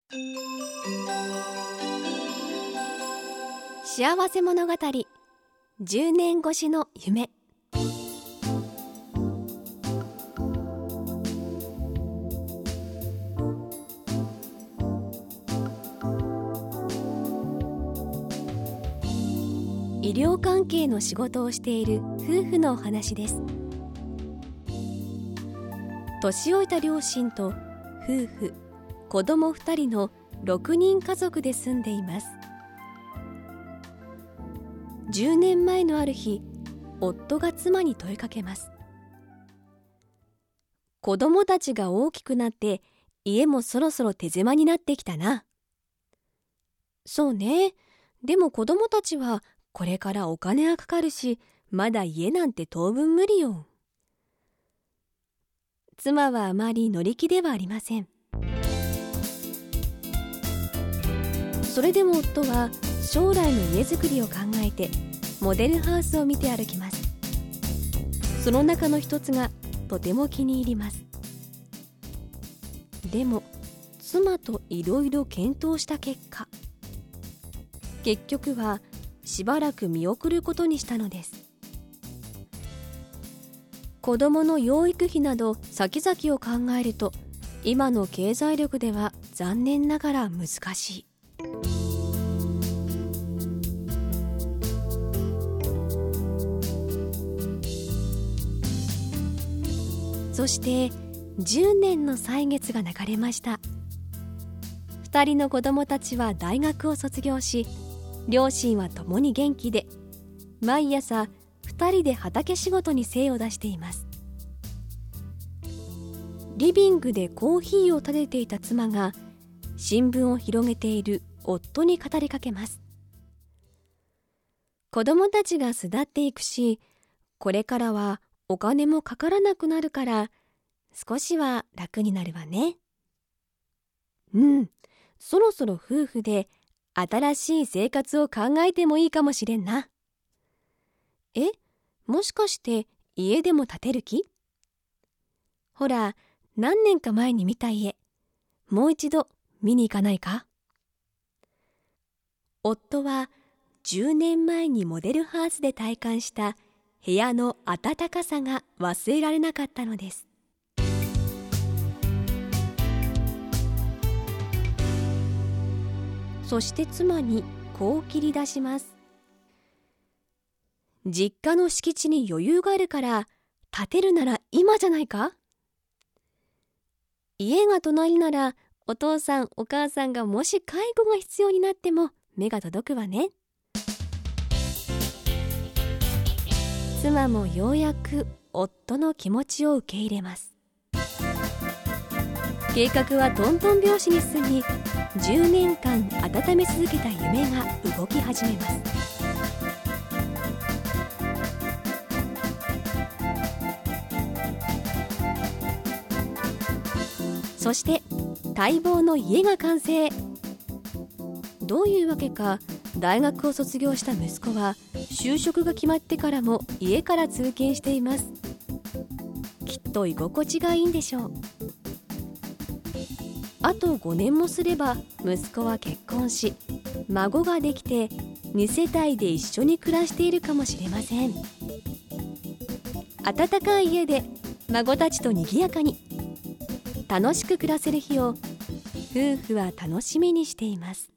幸せ物語10年越しの夢。医療関係の仕事をしている夫婦のお話です。年老いた両親と夫婦、子供2人の6人家族で住んでいます。10年前のある日、夫が妻に問いかけます。子供たちが大きくなって家もそろそろ手狭になってきたな。そうね。でも子供たちはこれからお金がかかるし、まだ家なんて当分無理よ。妻はあまり乗り気ではありません。それでも夫は将来の家づくりを考えてモデルハウスを見て歩きます。その中の一つがとても気に入ります。でも妻といろいろ検討した結果、結局はしばらく見送ることにしたのです。子供の養育費など先々を考えると、今の経済力では残念ながら難しい。そして10年の歳月が流れました。2人の子供たちは大学を卒業し、両親は共に元気で、毎朝2人で畑仕事に精を出しています。リビングでコーヒーを立てていた妻が新聞を広げている夫に語りかけます。子供たちが巣立っていくし、これからはお金もかからなくなるから少しは楽になるわね。そろそろ夫婦で新しい生活を考えてもいいかもしれんな。もしかして家でも建てる気？ほら、何年か前に見た家、もう一度見に行かないか？夫は10年前にモデルハウスで体感した部屋の暖かさが忘れられなかったのです。そして妻にこう切り出します。実家の敷地に余裕があるから建てるなら今じゃないか？家が隣ならお父さんお母さんがもし介護が必要になっても目が届くわね。妻もようやく夫の気持ちを受け入れます。計画はトントン拍子に進み、10年間温め続けた夢が動き始めます。そして待望の家が完成。どういうわけか大学を卒業した息子は就職が決まってからも家から通勤しています。きっと居心地がいいんでしょう。あと5年もすれば息子は結婚し、孫ができて2世帯で一緒に暮らしているかもしれません。暖かい家で孫たちと賑やかに楽しく暮らせる日を夫婦は楽しみにしています。